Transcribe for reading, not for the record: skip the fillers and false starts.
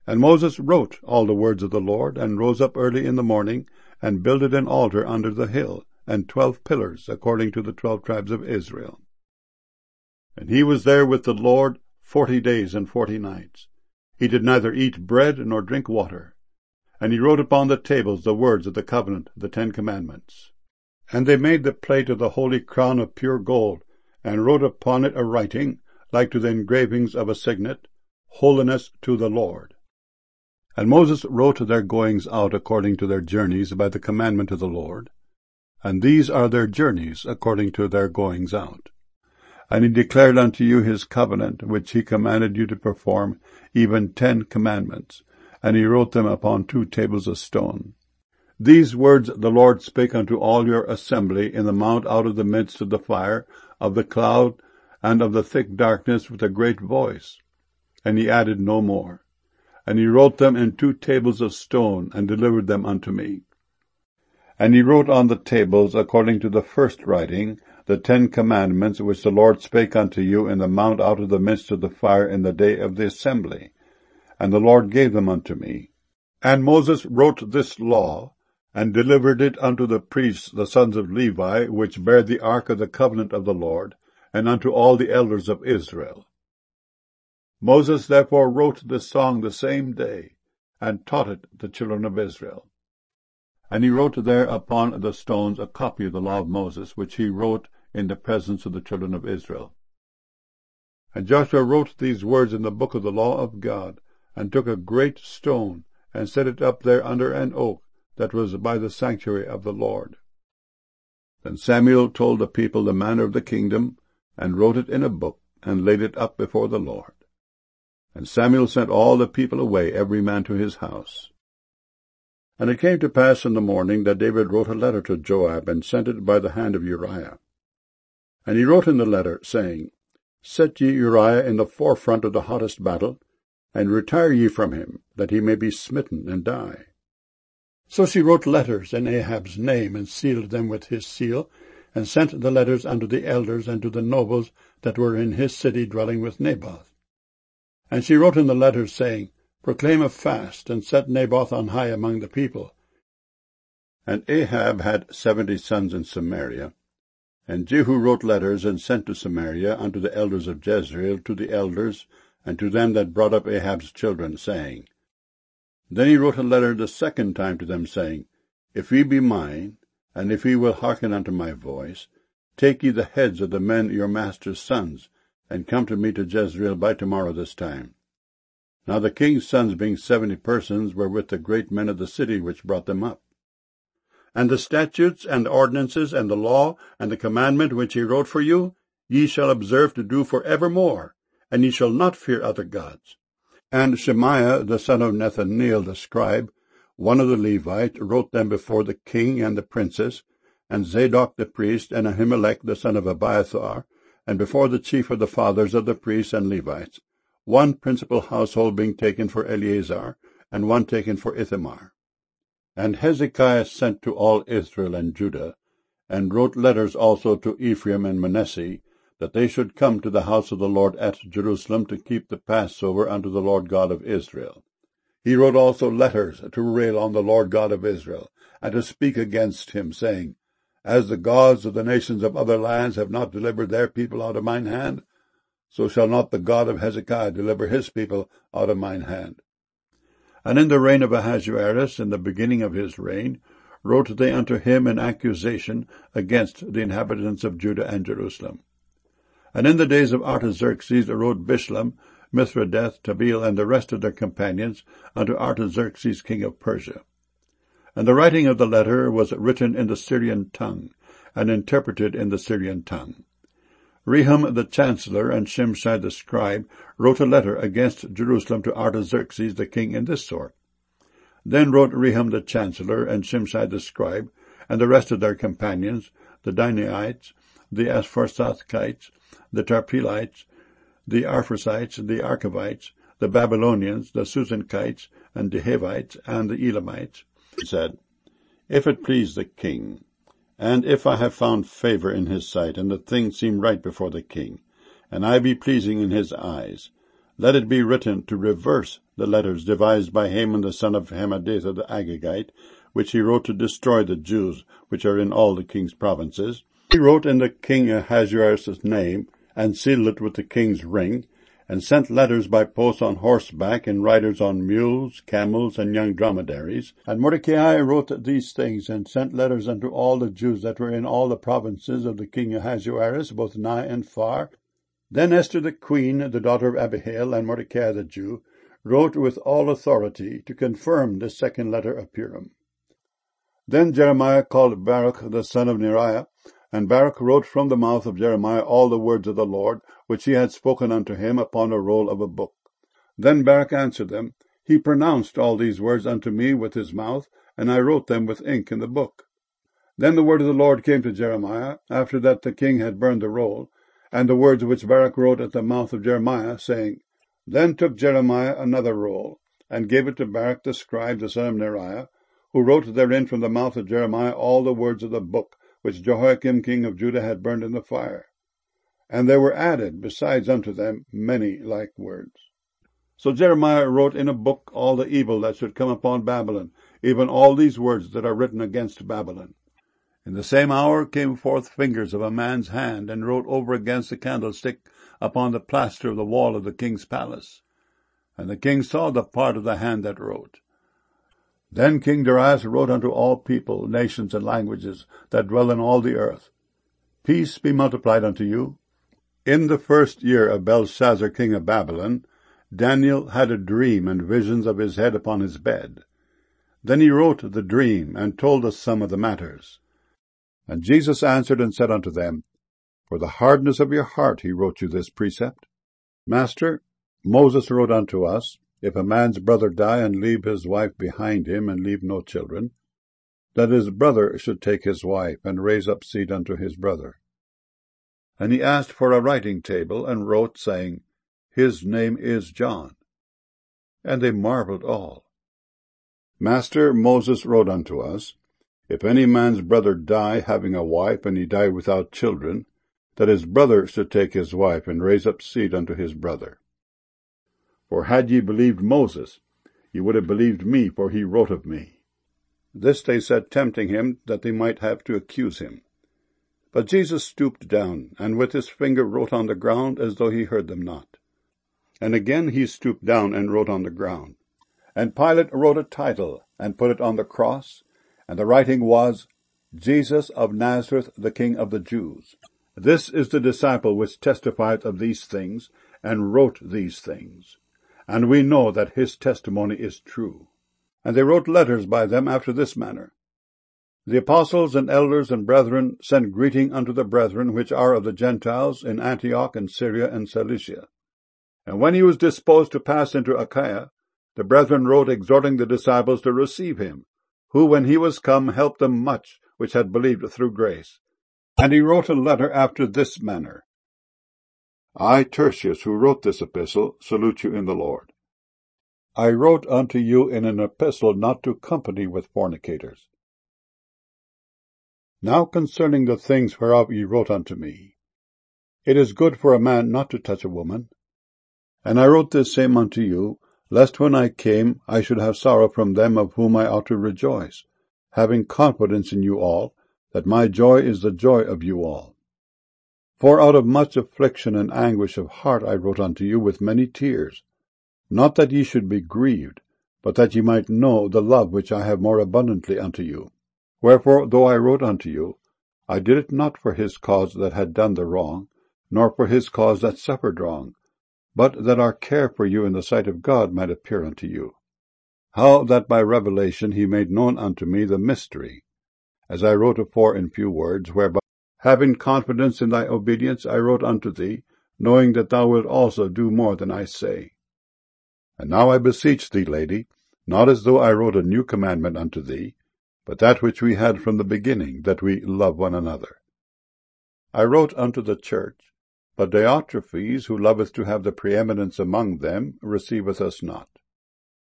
And Moses wrote all the words of the Lord, and rose up early in the morning, and builded an altar under the hill, and 12 pillars, according to the 12 tribes of Israel. And he was there with the Lord 40 days and 40 nights. He did neither eat bread nor drink water. And he wrote upon the tables the words of the covenant, the 10 commandments. And they made the plate of the holy crown of pure gold, and wrote upon it a writing, like to the engravings of a signet, Holiness to the Lord. And Moses wrote their goings out according to their journeys by the commandment of the Lord. And these are their journeys according to their goings out. And he declared unto you his covenant, which he commanded you to perform, even 10 commandments. And he wrote them upon 2 tables of stone. These words the Lord spake unto all your assembly in the mount out of the midst of the fire, of the cloud, and of the thick darkness with a great voice. And he added no more. And he wrote them in 2 tables of stone, and delivered them unto me. And he wrote on the tables, according to the first writing, the 10 commandments which the Lord spake unto you in the mount out of the midst of the fire in the day of the assembly. And the Lord gave them unto me. And Moses wrote this law, and delivered it unto the priests, the sons of Levi, which bear the ark of the covenant of the Lord, and unto all the elders of Israel. Moses therefore wrote this song the same day, and taught it the children of Israel. And he wrote there upon the stones a copy of the law of Moses, which he wrote in the presence of the children of Israel. And Joshua wrote these words in the book of the law of God, and took a great stone, and set it up there under an oak that was by the sanctuary of the Lord. Then Samuel told the people the manner of the kingdom, and wrote it in a book, and laid it up before the Lord. And Samuel sent all the people away, every man to his house. And it came to pass in the morning that David wrote a letter to Joab, and sent it by the hand of Uriah. And he wrote in the letter, saying, Set ye Uriah in the forefront of the hottest battle, and retire ye from him, that he may be smitten and die. So she wrote letters in Ahab's name, and sealed them with his seal, and sent the letters unto the elders and to the nobles that were in his city dwelling with Naboth. And she wrote in the letters, saying, Proclaim a fast, and set Naboth on high among the people. And Ahab had 70 sons in Samaria. And Jehu wrote letters, and sent to Samaria unto the elders of Jezreel, to the elders, and to them that brought up Ahab's children, saying, Then he wrote a letter the second time to them, saying, If ye be mine, and if ye will hearken unto my voice, take ye the heads of the men your master's sons, and come to me to Jezreel by tomorrow this time. Now the king's sons, being 70 persons, were with the great men of the city which brought them up. And the statutes, and the ordinances, and the law, and the commandment which he wrote for you, ye shall observe to do for evermore, and ye shall not fear other gods. And Shemaiah the son of Nethaneel the scribe, one of the Levites, wrote them before the king and the princes, and Zadok the priest, and Ahimelech the son of Abiathar, and before the chief of the fathers of the priests and Levites, one principal household being taken for Eleazar, and one taken for Ithamar. And Hezekiah sent to all Israel and Judah, and wrote letters also to Ephraim and Manasseh, that they should come to the house of the Lord at Jerusalem to keep the Passover unto the Lord God of Israel. He wrote also letters to rail on the Lord God of Israel, and to speak against him, saying, As the gods of the nations of other lands have not delivered their people out of mine hand, so shall not the God of Hezekiah deliver his people out of mine hand. And in the reign of Ahasuerus, in the beginning of his reign, wrote they unto him an accusation against the inhabitants of Judah and Jerusalem. And in the days of Artaxerxes wrote Bishlam, Mithridath, Tabeel, and the rest of their companions unto Artaxerxes king of Persia. And the writing of the letter was written in the Syrian tongue, and interpreted in the Syrian tongue. Rehum the chancellor and Shimshai the scribe wrote a letter against Jerusalem to Artaxerxes the king in this sort. Then wrote Rehum the chancellor and Shimshai the scribe, and the rest of their companions, the Dinaites, the Aspharsathites, the Tarpelites, the Arphasites, the Archavites, the Babylonians, the Susankites, and the Hivites, and the Elamites, said, If it please the king, and if I have found favor in his sight, and the thing seem right before the king, and I be pleasing in his eyes, let it be written to reverse the letters devised by Haman the son of Hammedatha the Agagite, which he wrote to destroy the Jews which are in all the king's provinces. He wrote in the king Ahasuerus' name, and sealed it with the king's ring, and sent letters by post on horseback, and riders on mules, camels, and young dromedaries. And Mordecai wrote these things, and sent letters unto all the Jews that were in all the provinces of the king Ahasuerus, both nigh and far. Then Esther the queen, the daughter of Abihail, and Mordecai the Jew, wrote with all authority to confirm this second letter of Purim. Then Jeremiah called Baruch the son of Neriah, and Baruch wrote from the mouth of Jeremiah all the words of the Lord, which he had spoken unto him upon a roll of a book. Then Baruch answered them, He pronounced all these words unto me with his mouth, and I wrote them with ink in the book. Then the word of the Lord came to Jeremiah, after that the king had burned the roll, and the words which Baruch wrote at the mouth of Jeremiah, saying, Then took Jeremiah another roll, and gave it to Baruch the scribe, the son of Neriah, who wrote therein from the mouth of Jeremiah all the words of the book, which Jehoiakim king of Judah had burned in the fire. And there were added besides unto them many like words. So Jeremiah wrote in a book all the evil that should come upon Babylon, even all these words that are written against Babylon. In the same hour came forth fingers of a man's hand, and wrote over against the candlestick upon the plaster of the wall of the king's palace. And the king saw the part of the hand that wrote. Then King Darius wrote unto all people, nations, and languages that dwell in all the earth, Peace be multiplied unto you. In the first year of Belshazzar king of Babylon, Daniel had a dream and visions of his head upon his bed. Then he wrote the dream, and told us some of the matters. And Jesus answered and said unto them, For the hardness of your heart he wrote you this precept. Master, Moses wrote unto us, If a man's brother die and leave his wife behind him, and leave no children, that his brother should take his wife, and raise up seed unto his brother. And he asked for a writing table, and wrote, saying, His name is John. And they marveled all. Master, Moses wrote unto us, If any man's brother die, having a wife, and he die without children, that his brother should take his wife, and raise up seed unto his brother. For had ye believed Moses, ye would have believed me, for he wrote of me. This they said, tempting him, that they might have to accuse him. But Jesus stooped down, and with his finger wrote on the ground, as though he heard them not. And again he stooped down and wrote on the ground. And Pilate wrote a title, and put it on the cross, and the writing was, Jesus of Nazareth, the King of the Jews. This is the disciple which testifieth of these things, and wrote these things. And we know that his testimony is true. And they wrote letters by them after this manner. The apostles and elders and brethren send greeting unto the brethren which are of the Gentiles in Antioch and Syria and Cilicia. And when he was disposed to pass into Achaia, the brethren wrote exhorting the disciples to receive him, who when he was come helped them much which had believed through grace. And he wrote a letter after this manner. I, Tertius, who wrote this epistle, salute you in the Lord. I wrote unto you in an epistle not to company with fornicators. Now concerning the things whereof ye wrote unto me, it is good for a man not to touch a woman. And I wrote this same unto you, lest when I came I should have sorrow from them of whom I ought to rejoice, having confidence in you all, that my joy is the joy of you all. For out of much affliction and anguish of heart I wrote unto you with many tears, not that ye should be grieved, but that ye might know the love which I have more abundantly unto you. Wherefore, though I wrote unto you, I did it not for his cause that had done the wrong, nor for his cause that suffered wrong, but that our care for you in the sight of God might appear unto you. How that by revelation he made known unto me the mystery, as I wrote afore in few words, whereby, having confidence in thy obedience, I wrote unto thee, knowing that thou wilt also do more than I say. And now I beseech thee, lady, not as though I wrote a new commandment unto thee, but that which we had from the beginning, that we love one another. I wrote unto the church, but Diotrephes, who loveth to have the preeminence among them, receiveth us not.